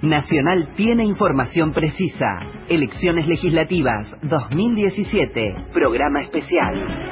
Nacional tiene información precisa. Elecciones legislativas 2017. Programa especial.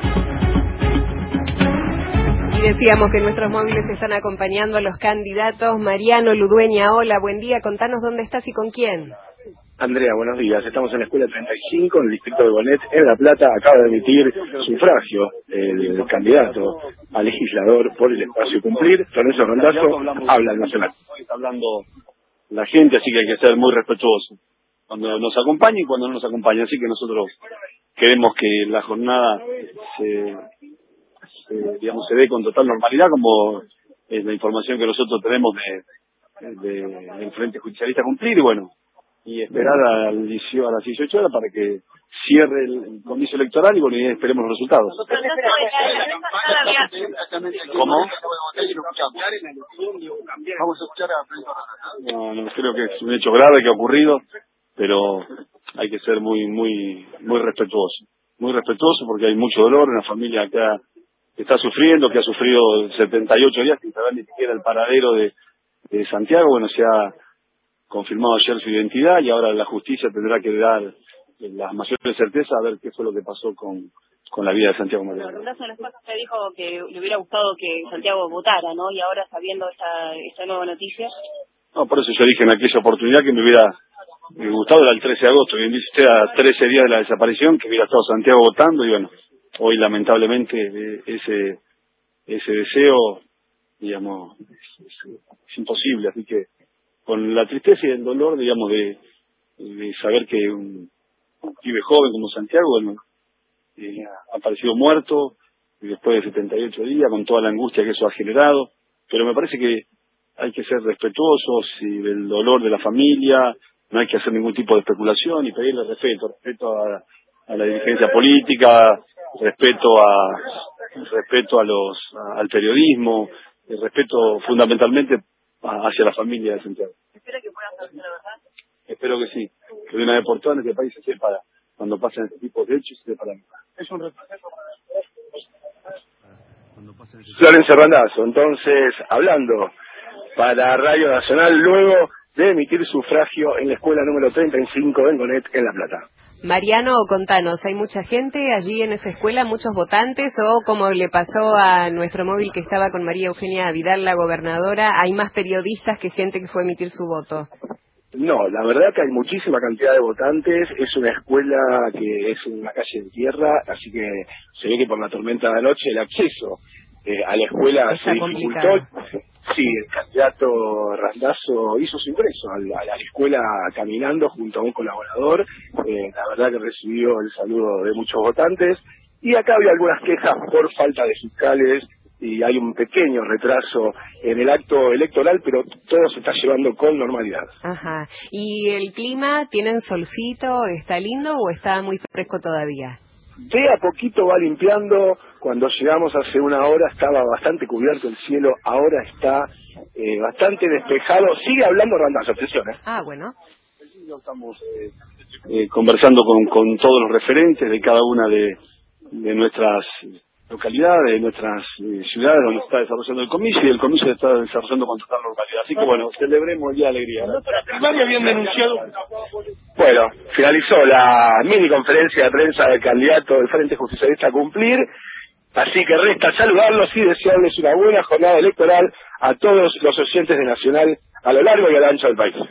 Y decíamos que nuestros móviles están acompañando a los candidatos. Mariano Ludueña, hola, buen día. Contanos dónde estás y con quién. Andrea, buenos días. Estamos en la Escuela 35, en el distrito de Bonet, en La Plata. Acaba de emitir sufragio el candidato a legislador por el espacio Cumplir. Lorenzo Randazzo habla al Nacional. Hoy está hablando la gente, así que hay que ser muy respetuoso cuando nos acompaña y cuando no nos acompaña. Así que nosotros queremos que la jornada se dé con total normalidad, como es la información que nosotros tenemos del Frente Justicialista Cumplir, y bueno, y esperar a las 18 horas para que cierre el comicio electoral y bueno, y esperemos los resultados. ¿Cómo? Vamos a escuchar a... No, creo que es un hecho grave que ha ocurrido, pero hay que ser muy respetuoso porque hay mucho dolor, una familia que está sufriendo, que ha sufrido 78 días sin saber ni siquiera el paradero de Santiago. Bueno, se ha confirmado ayer su identidad y ahora la justicia tendrá que dar las mayores certezas a ver qué fue lo que pasó con la vida de Santiago Mariano. En las cosas usted dijo que le hubiera gustado que Santiago votara, ¿no? Y ahora sabiendo esta nueva noticia. No, por eso yo dije en aquella oportunidad que me hubiera gustado, era el 13 de agosto, bien dice usted, a 13 días de la desaparición, que hubiera estado Santiago votando y bueno, hoy lamentablemente ese deseo, digamos, es imposible, así que con la tristeza y el dolor, digamos, de saber que un pibe joven como Santiago, bueno, ha aparecido muerto y después de 78 días, con toda la angustia que eso ha generado, pero me parece que hay que ser respetuosos y del dolor de la familia, no hay que hacer ningún tipo de especulación y pedirle respeto a la dirigencia política, respeto al periodismo, respeto fundamentalmente hacia la familia de Santiago. ¿Espera que puedan saber la verdad? Espero que sí, que de una vez por todas en este país se sepa cuando pasan este tipo de hechos, se sepa la verdad. Es un retroceso Lorenzo Randazzo, entonces, hablando para Radio Nacional, luego de emitir sufragio en la escuela número 35 en Bonet, en La Plata. Mariano, contanos, ¿hay mucha gente allí en esa escuela, muchos votantes, o como le pasó a nuestro móvil que estaba con María Eugenia Vidal, la gobernadora, hay más periodistas que gente que fue a emitir su voto? No, la verdad que hay muchísima cantidad de votantes, es una escuela que es una calle de tierra, así que se ve que por la tormenta de anoche el acceso a la escuela está se dificultó. Sí, el candidato Randazzo hizo su ingreso a la escuela caminando junto a un colaborador, la verdad que recibió el saludo de muchos votantes, y acá había algunas quejas por falta de fiscales, y hay un pequeño retraso en el acto electoral, pero todo se está llevando con normalidad. Ajá. ¿Y el clima? ¿Tienen solcito? ¿Está lindo o está muy fresco todavía? De a poquito va limpiando. Cuando llegamos hace una hora estaba bastante cubierto el cielo, ahora está bastante despejado. Sigue hablando Randazzo, atención. Ah, bueno. Estamos conversando con todos los referentes de cada una de nuestras localidades, de nuestras ciudades donde está desarrollando el comicio, y el comicio está desarrollando con total normalidad. Así que bueno, celebremos el día de alegría. La primaria habían denunciado. Bueno, finalizó la mini conferencia de prensa del candidato del Frente Justicialista a Cumplir, así que resta saludarlos y desearles una buena jornada electoral a todos los oyentes de Nacional a lo largo y a lo ancho del país.